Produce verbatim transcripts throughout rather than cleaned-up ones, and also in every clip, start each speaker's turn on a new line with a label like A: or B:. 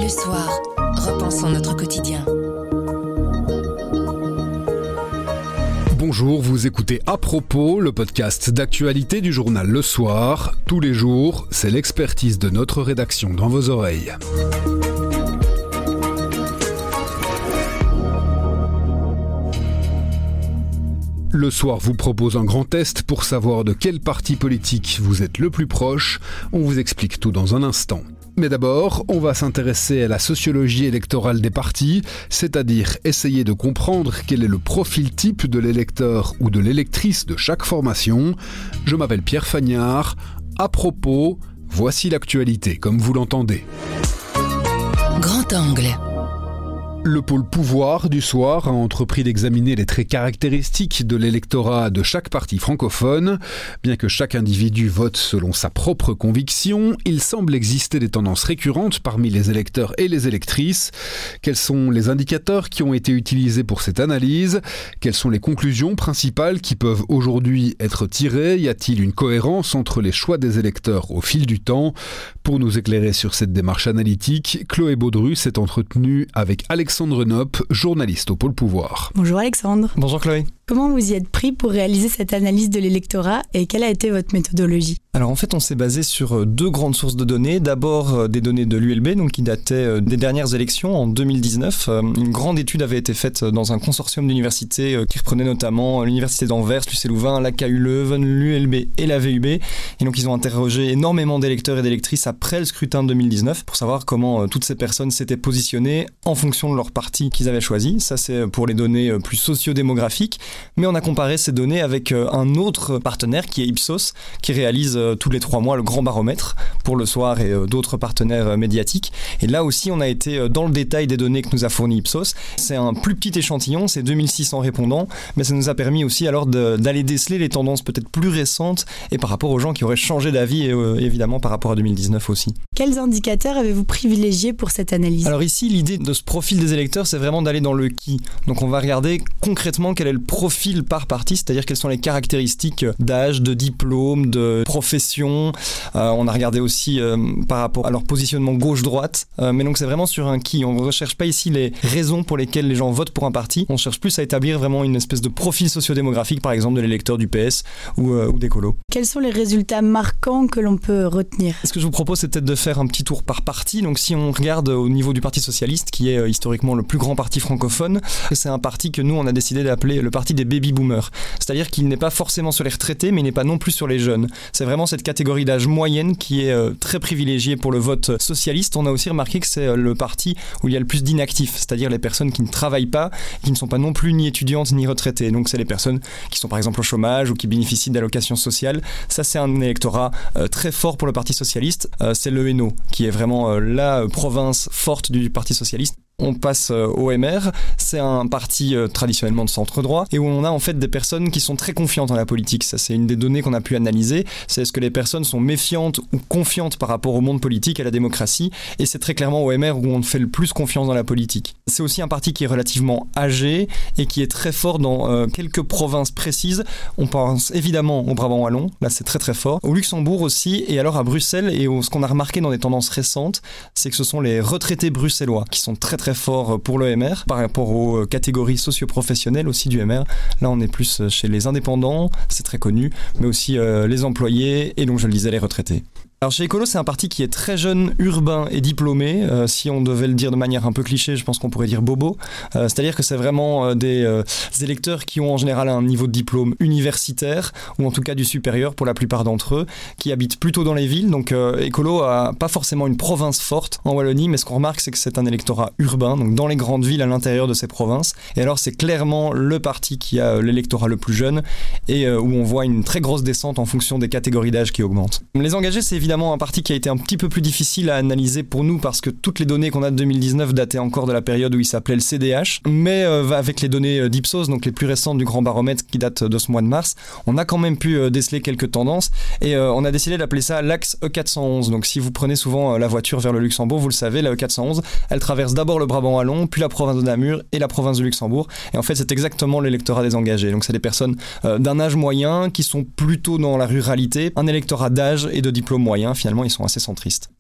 A: soir, repensons notre quotidien.
B: Bonjour, vous écoutez À propos, le podcast d'actualité du journal Le Soir. Tous les jours, c'est l'expertise de notre rédaction dans vos oreilles. Le Soir vous propose un grand test pour savoir de quel parti politique vous êtes le plus proche. On vous explique tout dans un instant. Mais d'abord, on va s'intéresser à la sociologie électorale des partis, c'est-à-dire essayer de comprendre quel est le profil type de l'électeur ou de l'électrice de chaque formation. Je m'appelle Pierre Fagnard. À propos, voici l'actualité, comme vous l'entendez.
A: Grand angle.
B: Le pôle pouvoir du soir a entrepris d'examiner les traits caractéristiques de l'électorat de chaque parti francophone. Bien que chaque individu vote selon sa propre conviction, il semble exister des tendances récurrentes parmi les électeurs et les électrices. Quels sont les indicateurs qui ont été utilisés pour cette analyse ? Quelles sont les conclusions principales qui peuvent aujourd'hui être tirées ? Y a-t-il une cohérence entre les choix des électeurs au fil du temps ? Pour nous éclairer sur cette démarche analytique, Chloé Baudru s'est entretenue avec Alexandre Alexandre Nopp, journaliste au Pôle Pouvoir.
C: Bonjour Alexandre.
D: Bonjour Chloé.
C: Comment vous y êtes pris pour réaliser cette analyse de l'électorat et quelle a été votre méthodologie ?
D: Alors en fait on s'est basé sur deux grandes sources de données. D'abord des données de l'U L B, donc qui dataient des dernières élections en deux mille dix-neuf. Une grande étude avait été faite dans un consortium d'universités qui reprenait notamment l'université d'Anvers, l'U C Louvain, la K U Leuven, l'U L B et la V U B. Et donc ils ont interrogé énormément d'électeurs et d'électrices après le scrutin de deux mille dix-neuf pour savoir comment toutes ces personnes s'étaient positionnées en fonction de leur parti qu'ils avaient choisi. Ça c'est pour les données plus socio-démographiques. Mais on a comparé ces données avec un autre partenaire qui est Ipsos, qui réalise tous les trois mois le grand baromètre pour Le Soir et d'autres partenaires médiatiques. Et là aussi, on a été dans le détail des données que nous a fournies Ipsos. C'est un plus petit échantillon, c'est deux mille six cents répondants, mais ça nous a permis aussi alors de, d'aller déceler les tendances peut-être plus récentes et par rapport aux gens qui auraient changé d'avis et euh, évidemment par rapport à deux mille dix-neuf aussi.
C: Quels indicateurs avez-vous privilégiés pour cette analyse ?
D: Alors ici, l'idée de ce profil des électeurs, c'est vraiment d'aller dans le qui. Donc on va regarder concrètement quel est le profil par parti, c'est-à-dire quelles sont les caractéristiques d'âge, de diplôme, de profession. Euh, on a regardé aussi euh, par rapport à leur positionnement gauche-droite. Euh, mais donc c'est vraiment sur un qui. On ne recherche pas ici les raisons pour lesquelles les gens votent pour un parti. On cherche plus à établir vraiment une espèce de profil sociodémographique, par exemple de l'électeur du P S ou, euh, ou d'Écolo.
C: Quels sont les résultats marquants que l'on peut retenir ?
D: Ce que je vous propose, c'est peut-être de faire un petit tour par parti. Donc si on regarde au niveau du Parti Socialiste, qui est euh, historiquement le plus grand parti francophone, c'est un parti que nous, on a décidé d'appeler le parti des baby-boomers. C'est-à-dire qu'il n'est pas forcément sur les retraités, mais il n'est pas non plus sur les jeunes. C'est vraiment cette catégorie d'âge moyenne qui est euh, très privilégiée pour le vote socialiste. On a aussi remarqué que c'est euh, le parti où il y a le plus d'inactifs, c'est-à-dire les personnes qui ne travaillent pas, qui ne sont pas non plus ni étudiantes ni retraitées. Donc c'est les personnes qui sont par exemple au chômage ou qui bénéficient d'allocations sociales. Ça, c'est un électorat euh, très fort pour le Parti Socialiste. Euh, c'est le Hainaut qui est vraiment euh, la province forte du Parti Socialiste. On passe au M R, c'est un parti euh, traditionnellement de centre-droit et où on a en fait des personnes qui sont très confiantes en la politique. Ça, c'est une des données qu'on a pu analyser. C'est est-ce que les personnes sont méfiantes ou confiantes par rapport au monde politique, à la démocratie, et c'est très clairement au M R où on fait le plus confiance dans la politique. C'est aussi un parti qui est relativement âgé et qui est très fort dans euh, quelques provinces précises. On pense évidemment au Brabant wallon, là c'est très très fort, au Luxembourg aussi, et alors à Bruxelles. Et au, ce qu'on a remarqué dans des tendances récentes, c'est que ce sont les retraités bruxellois qui sont très très fort pour le M R par rapport aux catégories socio-professionnelles aussi du M R. Là, on est plus chez les indépendants, c'est très connu, mais aussi euh, les employés et donc, je le disais, les retraités. Alors chez Écolo, c'est un parti qui est très jeune, urbain et diplômé. Euh, si on devait le dire de manière un peu cliché, je pense qu'on pourrait dire bobo. Euh, c'est-à-dire que c'est vraiment euh, des, euh, des électeurs qui ont en général un niveau de diplôme universitaire, ou en tout cas du supérieur pour la plupart d'entre eux, qui habitent plutôt dans les villes. Donc euh, Écolo a pas forcément une province forte en Wallonie, mais ce qu'on remarque, c'est que c'est un électorat urbain, donc dans les grandes villes à l'intérieur de ces provinces. Et alors c'est clairement le parti qui a l'électorat le plus jeune et euh, où on voit une très grosse descente en fonction des catégories d'âge qui augmentent. Les engagés, c'est évidemment un parti qui a été un petit peu plus difficile à analyser pour nous parce que toutes les données qu'on a de deux mille dix-neuf dataient encore de la période où il s'appelait le C D H, mais euh, avec les données d'Ipsos, donc les plus récentes du grand baromètre qui date de ce mois de mars, on a quand même pu euh, déceler quelques tendances et euh, on a décidé d'appeler ça l'axe E quatre cent onze. Donc si vous prenez souvent euh, la voiture vers le Luxembourg, vous le savez, la E quatre cent onze, elle traverse d'abord le Brabant wallon, puis la province de Namur et la province du Luxembourg, et en fait c'est exactement l'électorat des engagés. Donc c'est des personnes euh, d'un âge moyen qui sont plutôt dans la ruralité, un électorat d'âge et de diplôme moyen. Finalement ils sont assez centristes.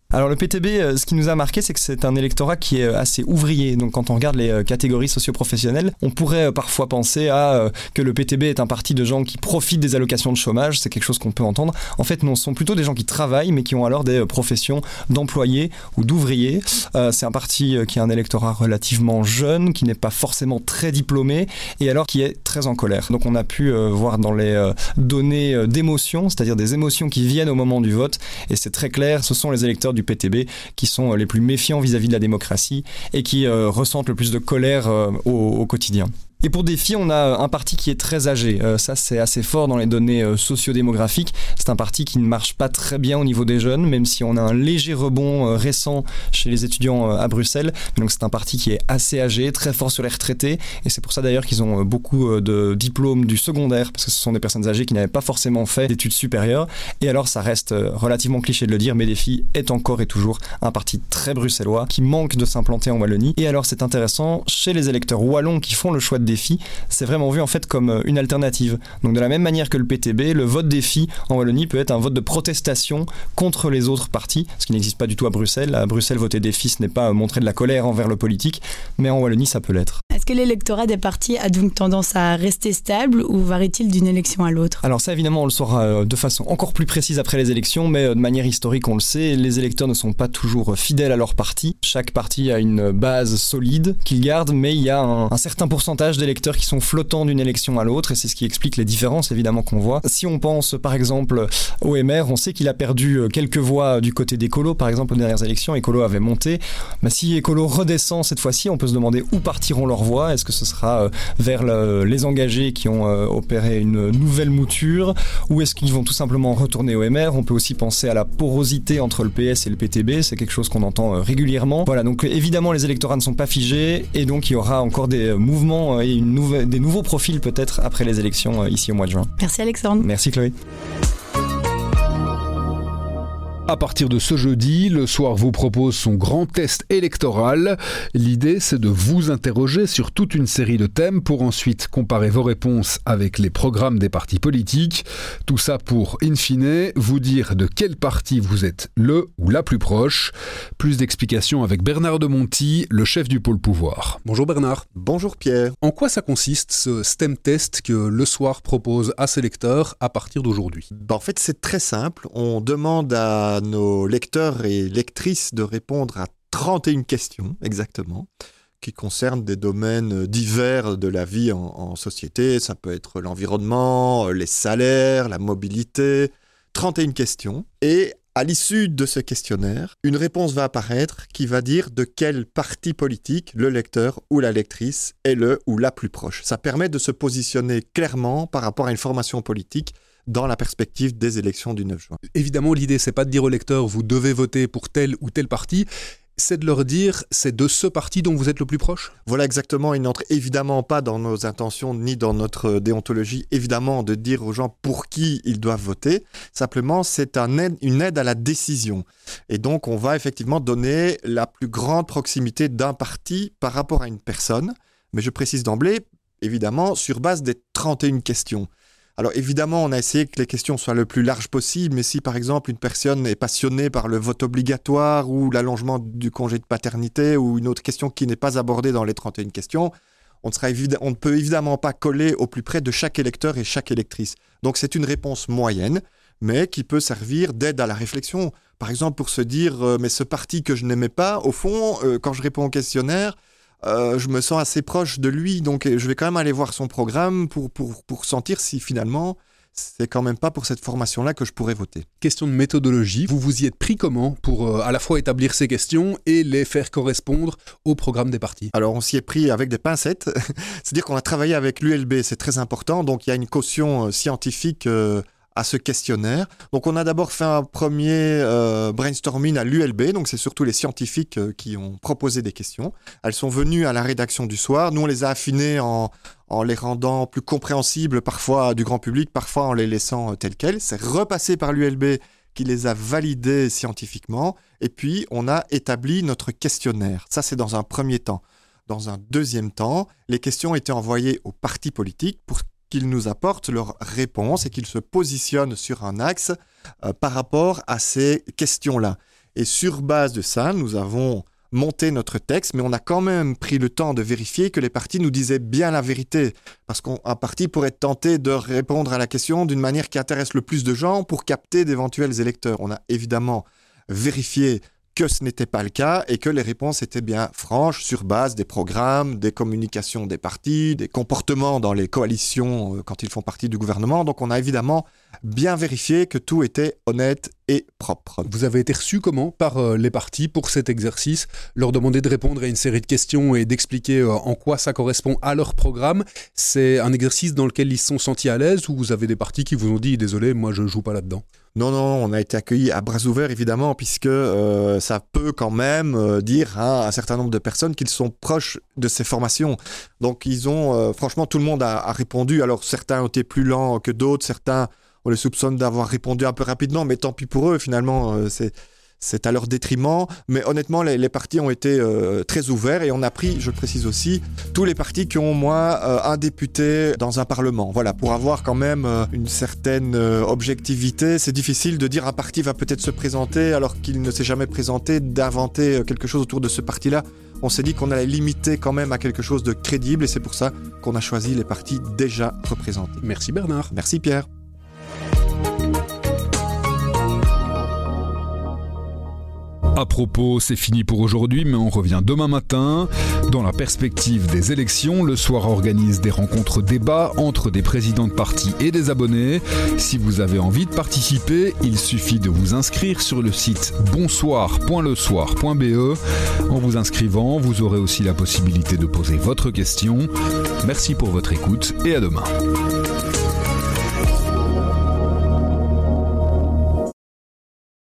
D: Alors le P T B, ce qui nous a marqué, c'est que c'est un électorat qui est assez ouvrier. Donc quand on regarde les catégories socio-professionnelles, on pourrait parfois penser à que le P T B est un parti de gens qui profitent des allocations de chômage. C'est quelque chose qu'on peut entendre. En fait, non, ce sont plutôt des gens qui travaillent, mais qui ont alors des professions d'employés ou d'ouvriers. Euh, c'est un parti qui a un électorat relativement jeune, qui n'est pas forcément très diplômé, et alors qui est très en colère. Donc on a pu euh, voir dans les euh, données euh, d'émotions, c'est-à-dire des émotions qui viennent au moment du vote, et c'est très clair, ce sont les électeurs du P T B qui sont les plus méfiants vis-à-vis de la démocratie et qui euh, ressentent le plus de colère euh, au, au quotidien. Et pour Défi, on a un parti qui est très âgé. Euh, ça, c'est assez fort dans les données euh, sociodémographiques. C'est un parti qui ne marche pas très bien au niveau des jeunes, même si on a un léger rebond euh, récent chez les étudiants euh, à Bruxelles. Mais donc c'est un parti qui est assez âgé, très fort sur les retraités. Et c'est pour ça d'ailleurs qu'ils ont euh, beaucoup euh, de diplômes du secondaire, parce que ce sont des personnes âgées qui n'avaient pas forcément fait d'études supérieures. Et alors ça reste euh, relativement cliché de le dire, mais Défi est encore et toujours un parti très bruxellois qui manque de s'implanter en Wallonie. Et alors c'est intéressant, chez les électeurs wallons qui font le choix de Défi, c'est vraiment vu en fait comme une alternative. Donc de la même manière que le P T B, le vote Défi en Wallonie peut être un vote de protestation contre les autres partis, ce qui n'existe pas du tout à Bruxelles. À Bruxelles, voter Défi, ce n'est pas montrer de la colère envers le politique, mais en Wallonie, ça peut l'être.
C: Est-ce que l'électorat des partis a donc tendance à rester stable ou varie-t-il d'une élection à l'autre ?
D: Alors ça, évidemment, on le saura de façon encore plus précise après les élections, mais de manière historique, on le sait, les électeurs ne sont pas toujours fidèles à leur parti. Chaque parti a une base solide qu'ils gardent, mais il y a un, un certain pourcentage d'électeurs qui sont flottants d'une élection à l'autre, et c'est ce qui explique les différences, évidemment, qu'on voit. Si on pense, par exemple, au M R, on sait qu'il a perdu quelques voix du côté d'Ecolo, par exemple, aux dernières élections. Ecolo avait monté. Mais si Ecolo redescend cette fois-ci, on peut se demander où partiront leurs voix. Est-ce que ce sera vers le, les engagés qui ont euh, opéré une nouvelle mouture, ou est-ce qu'ils vont tout simplement retourner au M R ? On peut aussi penser à la porosité entre le P S et le P T B, c'est quelque chose qu'on entend euh, régulièrement. Voilà, donc évidemment les électorats ne sont pas figés, et donc il y aura encore des euh, mouvements euh, et une nouvelle, des nouveaux profils peut-être après les élections euh, ici au mois de juin.
C: Merci Alexandre.
D: Merci Chloé.
B: À partir de ce jeudi, Le Soir vous propose son grand test électoral. L'idée, c'est de vous interroger sur toute une série de thèmes pour ensuite comparer vos réponses avec les programmes des partis politiques. Tout ça pour, in fine, vous dire de quel parti vous êtes le ou la plus proche. Plus d'explications avec Bernard de Monti, le chef du pôle pouvoir.
E: Bonjour Bernard.
F: Bonjour Pierre.
E: En quoi ça consiste ce STEM test que Le Soir propose à ses lecteurs à partir d'aujourd'hui ?
F: Ben, en fait, c'est très simple. On demande à nos lecteurs et lectrices de répondre à trente et une questions, exactement, qui concernent des domaines divers de la vie en, en société. Ça peut être l'environnement, les salaires, la mobilité, trente et une questions. Et à l'issue de ce questionnaire, une réponse va apparaître qui va dire de quel parti politique le lecteur ou la lectrice est le ou la plus proche. Ça permet de se positionner clairement par rapport à une formation politique dans la perspective des élections du neuf juin.
E: Évidemment, l'idée, c'est pas de dire aux lecteurs, vous devez voter pour tel ou tel parti, c'est de leur dire, c'est de ce parti dont vous êtes le plus proche ?
F: Voilà, exactement. Il n'entre évidemment pas dans nos intentions ni dans notre déontologie, évidemment, de dire aux gens pour qui ils doivent voter. Simplement, c'est un aide, une aide à la décision. Et donc, on va effectivement donner la plus grande proximité d'un parti par rapport à une personne. Mais je précise d'emblée, évidemment, sur base des trente et une questions. Alors évidemment, on a essayé que les questions soient le plus larges possible, mais si par exemple une personne est passionnée par le vote obligatoire ou l'allongement du congé de paternité ou une autre question qui n'est pas abordée dans les trente et une questions, on ne, sera évid- on ne peut évidemment pas coller au plus près de chaque électeur et chaque électrice. Donc c'est une réponse moyenne, mais qui peut servir d'aide à la réflexion. Par exemple, pour se dire euh, « mais ce parti que je n'aimais pas, au fond, euh, quand je réponds au questionnaire, Euh, je me sens assez proche de lui, donc je vais quand même aller voir son programme pour, pour, pour sentir si finalement c'est quand même pas pour cette formation-là que je pourrais voter.
E: Question de méthodologie, vous vous y êtes pris comment pour euh, à la fois établir ces questions et les faire correspondre au programme des partis ?
F: Alors on s'y est pris avec des pincettes, c'est-à-dire qu'on a travaillé avec l'U L B, c'est très important, donc il y a une caution euh, scientifique euh, à ce questionnaire. Donc on a d'abord fait un premier euh, brainstorming à l'U L B, donc c'est surtout les scientifiques euh, qui ont proposé des questions. Elles sont venues à la rédaction du Soir, nous on les a affinées en, en les rendant plus compréhensibles parfois du grand public, parfois en les laissant euh, telles quelles. C'est repassé par l'U L B qui les a validées scientifiquement, et puis on a établi notre questionnaire. Ça c'est dans un premier temps. Dans un deuxième temps, les questions étaient envoyées aux partis politiques pour qu'ils nous apportent leurs réponses et qu'ils se positionnent sur un axe euh, par rapport à ces questions-là. Et sur base de ça, nous avons monté notre texte, mais on a quand même pris le temps de vérifier que les partis nous disaient bien la vérité. Parce qu'un parti pourrait être tenté de répondre à la question d'une manière qui intéresse le plus de gens pour capter d'éventuels électeurs. On a évidemment vérifié que ce n'était pas le cas et que les réponses étaient bien franches sur base des programmes, des communications des partis, des comportements dans les coalitions euh, quand ils font partie du gouvernement. Donc on a évidemment bien vérifié que tout était honnête et propre.
E: Vous avez été reçu comment par euh, les partis pour cet exercice? Leur demander de répondre à une série de questions et d'expliquer euh, en quoi ça correspond à leur programme. C'est un exercice dans lequel ils se sont sentis à l'aise ou vous avez des partis qui vous ont dit « désolé, moi je joue pas là-dedans ».
F: Non, non, on a été accueillis à bras ouverts, évidemment, puisque euh, ça peut quand même euh, dire à un certain nombre de personnes qu'ils sont proches de ces formations. Donc, ils ont, euh, franchement, tout le monde a, a répondu. Alors, certains ont été plus lents que d'autres, certains, on les soupçonne d'avoir répondu un peu rapidement, mais tant pis pour eux, finalement, euh, c'est... C'est à leur détriment, mais honnêtement, les, les partis ont été euh, très ouverts et on a pris, je le précise aussi, tous les partis qui ont au moins euh, un député dans un parlement. Voilà, pour avoir quand même euh, une certaine euh, objectivité. C'est difficile de dire un parti va peut-être se présenter alors qu'il ne s'est jamais présenté, d'inventer euh, quelque chose autour de ce parti-là. On s'est dit qu'on allait limiter quand même à quelque chose de crédible et c'est pour ça qu'on a choisi les partis déjà représentés.
E: Merci Bernard.
F: Merci Pierre.
B: À propos, c'est fini pour aujourd'hui, mais on revient demain matin. Dans la perspective des élections, Le Soir organise des rencontres débats entre des présidents de partis et des abonnés. Si vous avez envie de participer, il suffit de vous inscrire sur le site bonsoir point le soir point b e. En vous inscrivant, vous aurez aussi la possibilité de poser votre question. Merci pour votre écoute et à demain.